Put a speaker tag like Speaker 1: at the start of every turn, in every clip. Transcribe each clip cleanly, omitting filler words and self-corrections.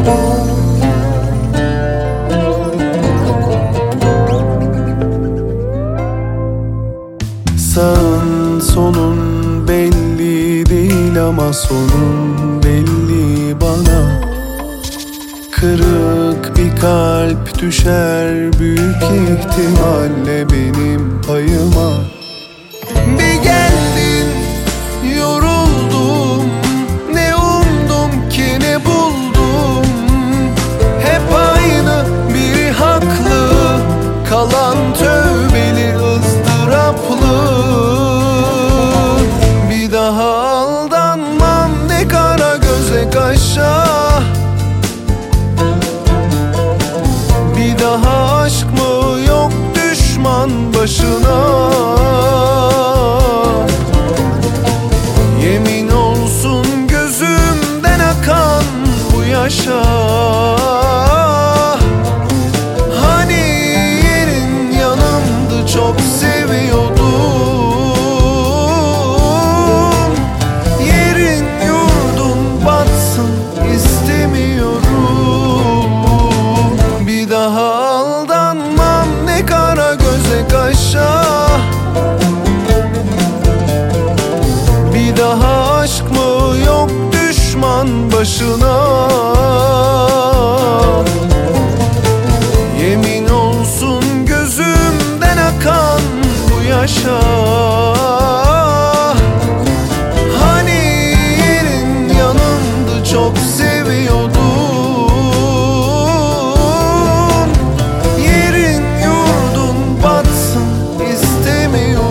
Speaker 1: Sağın solun belli değil ama sonun belli bana. Kırık bir kalp düşer büyük ihtimalle benim payıma. Bir geldin yoruldum, ne umdum ki ne buldum. Hep aynı biri haklı, kalan tövbeli ızdıraplı. Bir daha aldanmam ne kara göze kaşa. Bir daha aşk mı yok düşman başına. Yemin olsun gözümden akan bu yaşa. Hani yerin yanımdı, çok seviyordum. Yerin yurdun batsın istemiyorum. Bir daha aldanmam ne kara göze kaşa. Bir daha aşk mı yok düşman başına. Yemin olsun gözümden akan bu yaşa. Hani yerin yanımdı, çok seviyordum. Yerin yurdun batsın istemiyorum.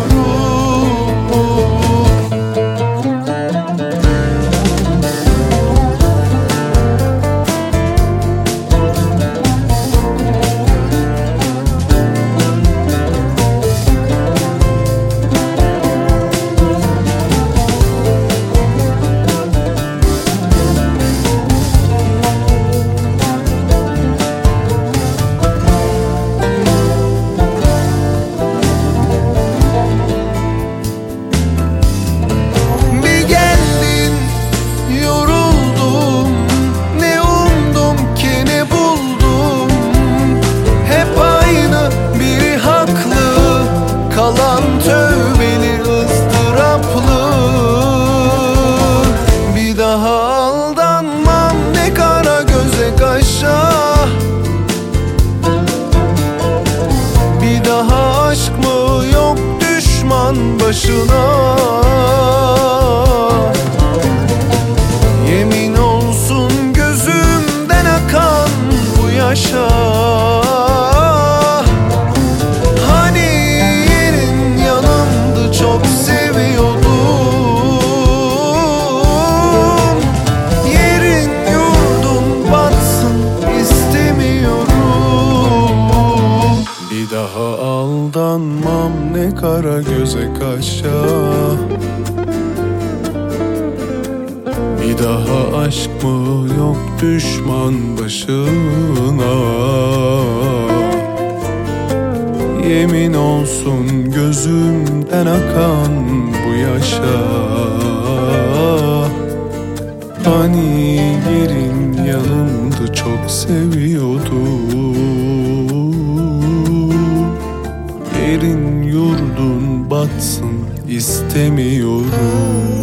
Speaker 1: Kalan tövbeli ızdıraplı. Bir daha aldanmam ne kara göze kaşa. Bir daha aşk mı yok düşman başına. Yemin olsun gözümden akan bu yaşa. Çok seviyordum. Yerin yurdun batsın istemiyorum. Bir daha aldanmam ne kara göze kaşa. Bir daha aşk mı yok düşman başına. Yemin olsun gözümden akan bu yaşa. Hani yerin yanımdı, çok seviyordum. Yerin yurdun batsın istemiyorum.